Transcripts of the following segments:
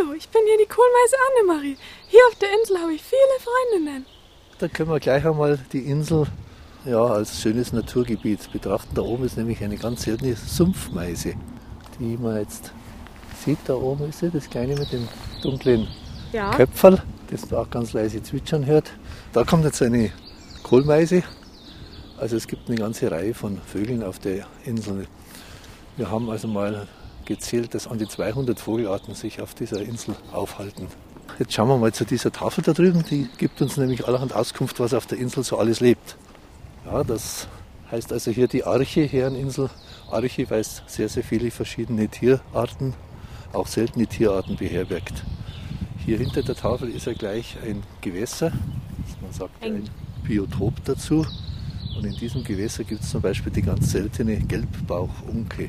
Hallo, ich bin hier die Kohlmeise Annemarie. Hier auf der Insel habe ich viele Freundinnen. Da können wir gleich einmal die Insel als schönes Naturgebiet betrachten. Da oben ist nämlich eine ganz seltene Sumpfmeise, die man jetzt sieht. Da oben ist sie, das kleine mit dem dunklen Köpferl, das man auch ganz leise zwitschern hört. Da kommt jetzt eine Kohlmeise. Also es gibt eine ganze Reihe von Vögeln auf der Insel. Wir haben also mal gezählt, dass an die 200 Vogelarten sich auf dieser Insel aufhalten. Jetzt schauen wir mal zu dieser Tafel da drüben, die gibt uns nämlich allerhand Auskunft, was auf der Insel so alles lebt. Ja, das heißt also hier die Arche, Herreninsel. Arche, weil es sehr, sehr viele verschiedene Tierarten, auch seltene Tierarten beherbergt. Hier hinter der Tafel ist ja gleich ein Gewässer, man sagt ein Biotop dazu. Und in diesem Gewässer gibt es zum Beispiel die ganz seltene Gelbbauchunke.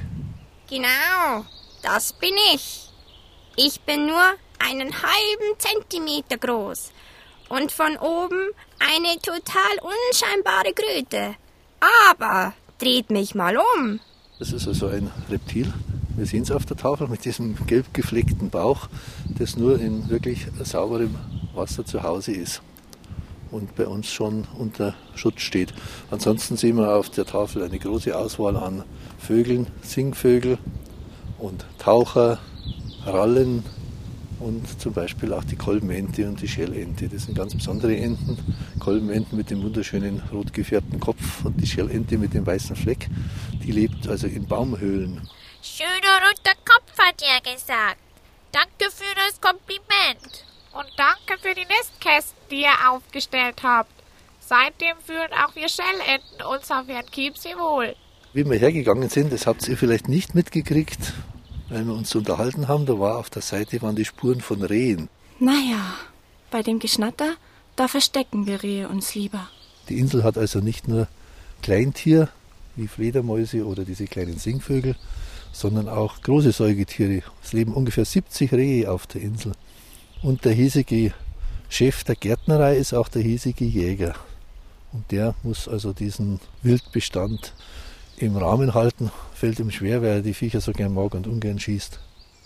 Genau, das bin ich. Ich bin nur einen halben Zentimeter groß und von oben eine total unscheinbare Kröte. Aber dreht mich mal um. Das ist also ein Reptil. Wir sehen es auf der Tafel mit diesem gelb gefleckten Bauch, das nur in wirklich sauberem Wasser zu Hause ist und bei uns schon unter Schutz steht. Ansonsten sehen wir auf der Tafel eine große Auswahl an Vögeln, Singvögel und Taucher, Rallen und zum Beispiel auch die Kolbenente und die Schellente. Das sind ganz besondere Enten. Kolbenenten mit dem wunderschönen rot gefärbten Kopf und die Schellente mit dem weißen Fleck. Die lebt also in Baumhöhlen. Schöner roter Kopf, hat er gesagt. Danke für das Kompliment. Und danke für die Nistkästen, die ihr aufgestellt habt. Seitdem fühlen auch wir Schellenten uns auf Herrn Chiemsee wohl. Wie wir hergegangen sind, das habt ihr vielleicht nicht mitgekriegt, weil wir uns unterhalten haben, da war auf der Seite waren die Spuren von Rehen. Naja, bei dem Geschnatter, da verstecken wir Rehe uns lieber. Die Insel hat also nicht nur Kleintier wie Fledermäuse oder diese kleinen Singvögel, sondern auch große Säugetiere. Es leben ungefähr 70 Rehe auf der Insel. Und der hiesige Chef der Gärtnerei ist auch der hiesige Jäger. Und der muss also diesen Wildbestand im Rahmen halten. Fällt ihm schwer, weil er die Viecher so gern mag und ungern schießt.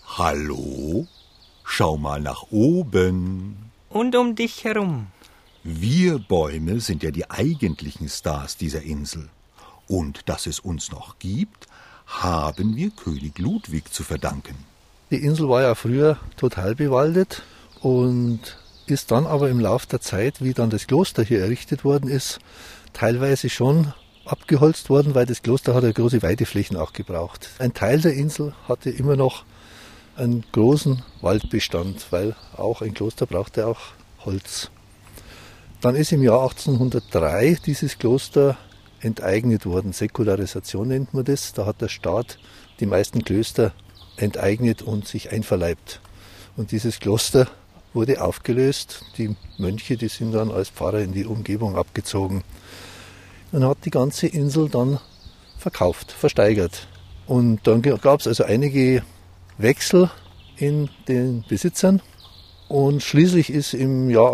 Hallo? Schau mal nach oben. Und um dich herum. Wir Bäume sind ja die eigentlichen Stars dieser Insel. Und dass es uns noch gibt, haben wir König Ludwig zu verdanken. Die Insel war ja früher total bewaldet und ist dann aber im Lauf der Zeit, wie dann das Kloster hier errichtet worden ist, teilweise schon abgeholzt worden, weil das Kloster hat ja große Weideflächen auch gebraucht. Ein Teil der Insel hatte immer noch einen großen Waldbestand, weil auch ein Kloster brauchte auch Holz. Dann ist im Jahr 1803 dieses Kloster enteignet worden. Säkularisation nennt man das. Da hat der Staat die meisten Klöster enteignet und sich einverleibt. Und dieses Kloster wurde aufgelöst. Die Mönche, die sind dann als Pfarrer in die Umgebung abgezogen. Man hat die ganze Insel dann verkauft, versteigert. Und dann gab es also einige Wechsel in den Besitzern. Und schließlich ist im Jahr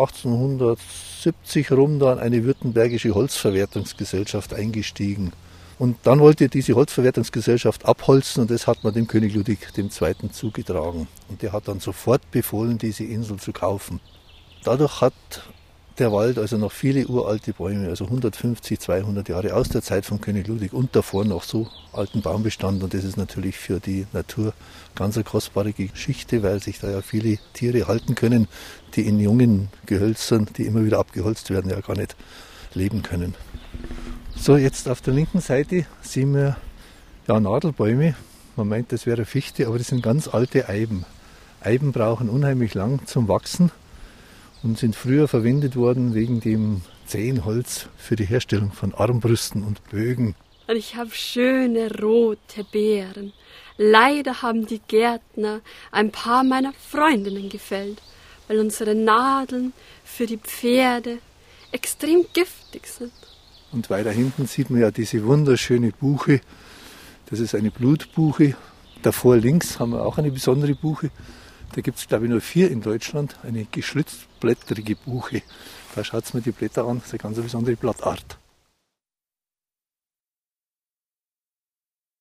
1870 rum dann eine württembergische Holzverwertungsgesellschaft eingestiegen. Und dann wollte diese Holzverwertungsgesellschaft abholzen und das hat man dem König Ludwig II. Zugetragen. Und der hat dann sofort befohlen, diese Insel zu kaufen. Dadurch hat der Wald also noch viele uralte Bäume, also 150, 200 Jahre aus der Zeit von König Ludwig und davor noch so alten Baumbestand. Und das ist natürlich für die Natur ganz eine kostbare Geschichte, weil sich da ja viele Tiere halten können, die in jungen Gehölzern, die immer wieder abgeholzt werden, ja gar nicht leben können. So, jetzt auf der linken Seite sehen wir Nadelbäume. Man meint, das wäre Fichte, aber das sind ganz alte Eiben. Eiben brauchen unheimlich lang zum Wachsen und sind früher verwendet worden wegen dem zähen Holz für die Herstellung von Armbrüsten und Bögen. Und ich habe schöne rote Beeren. Leider haben die Gärtner ein paar meiner Freundinnen gefällt, weil unsere Nadeln für die Pferde extrem giftig sind. Und weiter hinten sieht man ja diese wunderschöne Buche. Das ist eine Blutbuche. Davor links haben wir auch eine besondere Buche. Da gibt es, glaube ich, nur 4 in Deutschland. Eine geschlitztblättrige Buche. Da schaut es mir die Blätter an. Das ist eine ganz besondere Blattart.